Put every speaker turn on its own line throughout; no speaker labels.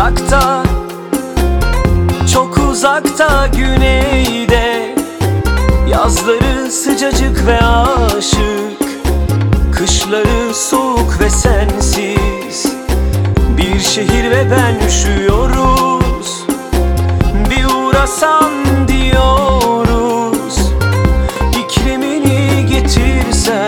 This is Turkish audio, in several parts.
uzakta, çok uzakta güneyde, yazları sıcacık ve aşık, kışları soğuk ve sensiz. Bir şehir ve ben üşüyoruz, bir uğrasan diyoruz. İklimini getirsen,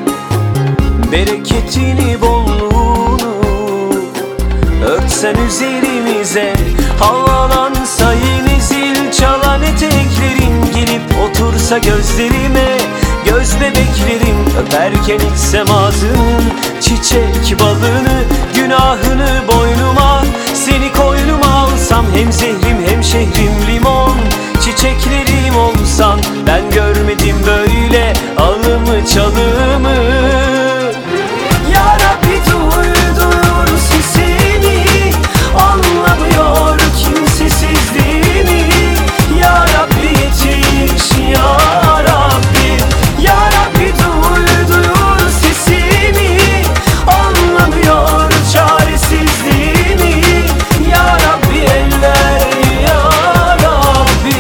bereketini bolluğunu örtsen üzerimize. Havalansa yeni zil çalan eteklerin, gelip otursa gözlerime. Göz bebeklerim öperken içsem ağzının çiçek balını, günahını boynuma, seni koynuma alsam. Hem zehrim hem şehrim limon, çiçeklerim olsan. Ben görmedim böyle alımı çalımı. Ya Rabbi duyuyor sesini, anlamıyor kimsesizliğini. Ya Rabbi yetiş ya Rabbi, ya Rabbi duyuyor sesini, anlamıyor çaresizliğini. Ya Rabbi el ver ya Rabbi.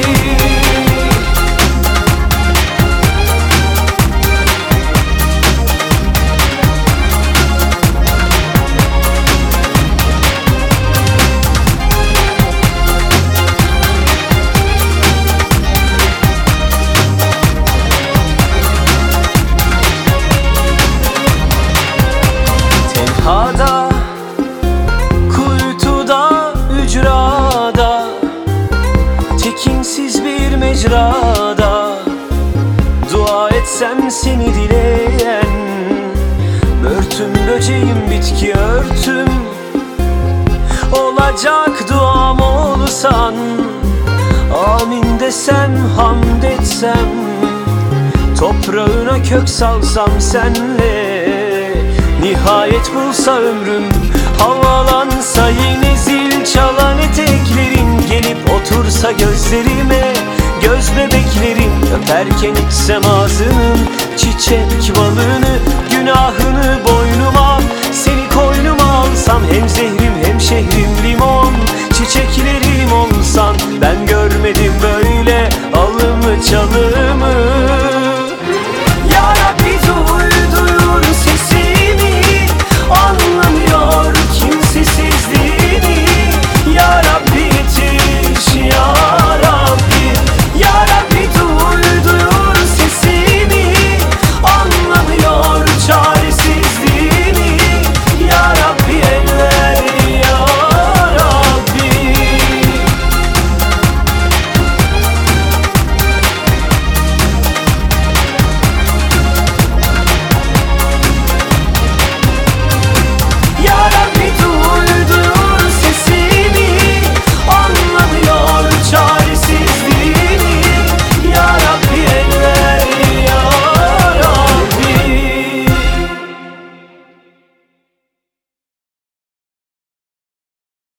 Tenhada, kuytuda, ücrada, tekinsiz bir mecrada, dua etsem seni dileyen. Börtüm böceğim bitki örtüm, olacak duam olsan. Amin desem, hamd etsem, toprağına kök salsam senle. Nihayet bulsa ömrüm, havalansa yine zil çalan eteklerin, gelip otursa gözlerime. Göz bebeklerim öperken içsem ağzının çiçek balını, günahını boynuma, seni koynuma alsam. Hem zehrim hem şehrim limon, çiçeklerim olsan. Ben görmedim böyle alımı çalımı.